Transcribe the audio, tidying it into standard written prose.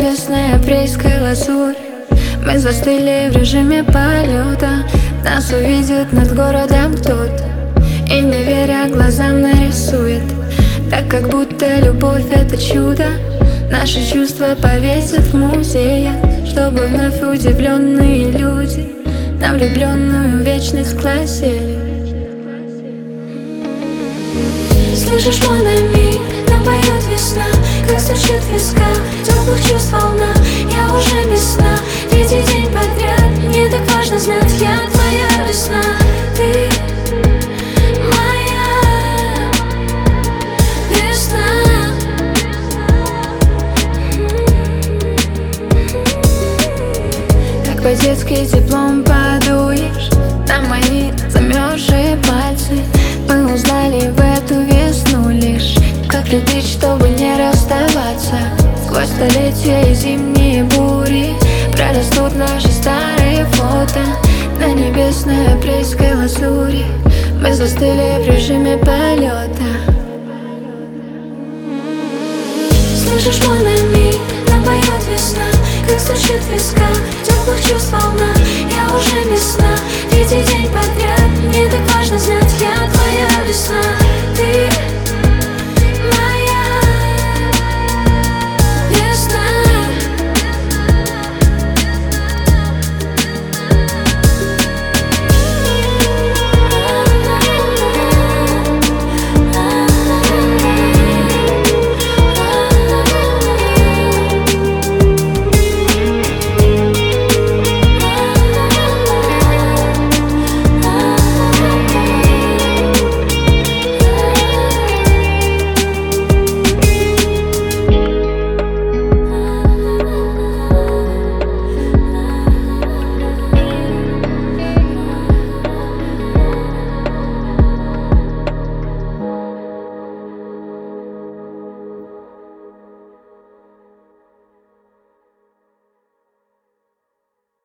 небесная апрельская лазурь. Мы застыли в режиме полета. Нас увидит над городом кто-то и, не веря глазам, нарисует так, как будто любовь — это чудо. Наши чувства повесят в музеях, чтобы вновь удивленные люди на влюбленную вечность глазели. Слышишь, мой намек, нам поет весна, как стучит в висках теплых чувств волна. Я уже без сна, третий день подряд. Мне так важно знать, я твоя весна. Ты моя весна. Как по-детски теплом подуешь на мои замерзшие пальцы. Мы узнали в эту весну лишь, как любить, чтобы не расставаться. Сквозь столетия и зимние бури прорастут наши старые фото на небесной апрельской лазури. Мы застыли в режиме полета. Слышишь, мой намек, нам поет весна, как стучит в висках